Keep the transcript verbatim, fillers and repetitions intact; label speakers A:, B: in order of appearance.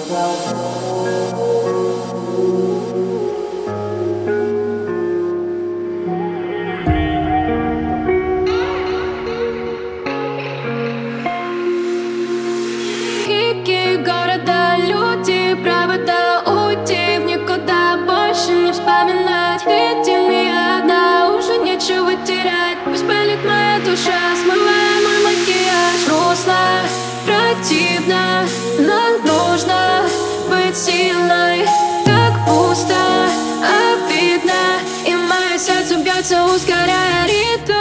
A: Крики города, люди, провода, уйти в никуда, больше не вспоминать. Ведь не одна, уже нечего терять. Пусть болит моя душа, смывая мой макияж. Грустно, противно, но нужно быть сильной. Так пусто, обидно, и мое сердце бьется, ускоряя ритм.